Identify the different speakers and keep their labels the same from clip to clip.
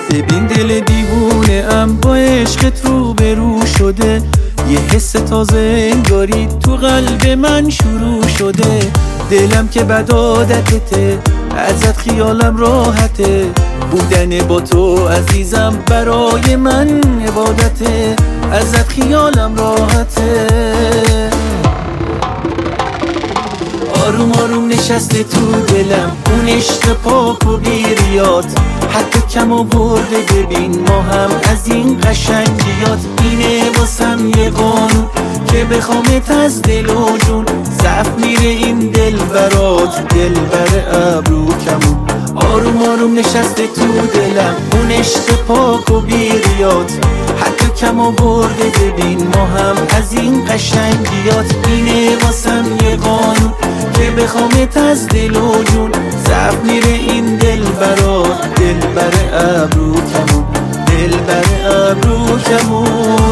Speaker 1: ببین دل دیوونه ام با عشقت رو به رو شده، یه حس تازه انگاری تو قلب من شروع شده. دلم که بد عادتته، ازت خیالم راحته، بودن با تو عزیزم برای من عبادته، ازت خیالم راحته. آروم آروم نشسته تو دلم اون عشق پاک و بیریات، حتی کم آورده ببین ما هم از این قشنگیات. اینه واسم یه قانون که بخوامت از دل و جون، ضعف میره این دل برات، دل بر ابرو کمون. آروم آروم نشسته تو دلم اون عشق پاک و بیریات، حتی کم آورده ببین ما هم از این قشنگیات. اینه واسم یه قانون که بخوامت از دل و جون، ضعف میره این دل برات، دل بر ابرو کمون، دل بر ابرو کمون.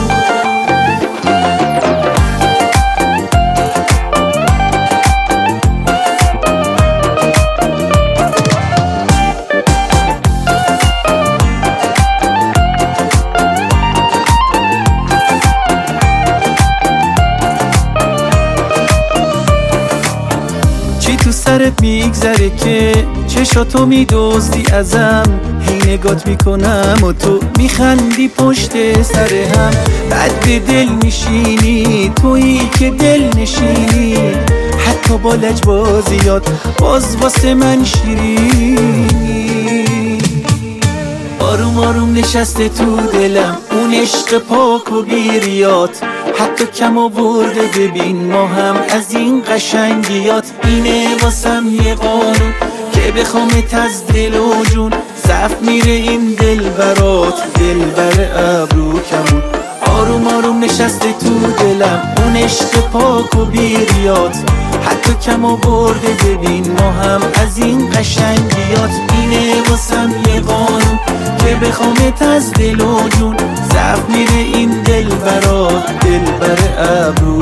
Speaker 1: تو سرت میگذره که چشاتو میدزدی ازم، هی نگات میکنم و تو میخندی پشت سر هم. بعد به دل میشینی تویی که دل نشینی، حتی با لجبازیات باز واسه من شیرینی. آروم آروم نشسته تو دلم اون عشق پاک و بیریات، حتی کم آورده ببین ما هم از این قشنگیات. اینه واسم یه قانون که بخوامت از دل و جون، ضعف میره این دل برات، دل بر ابرو کمون. آروم آروم نشسته تو دلم اون عشق پاک و بیریات، حتی کم آورده ببین ما هم از این قشنگیات. اینه واسم یه قانون که بخوامت از دل و جون، ضعف میره این دل برات، دل بر ابرو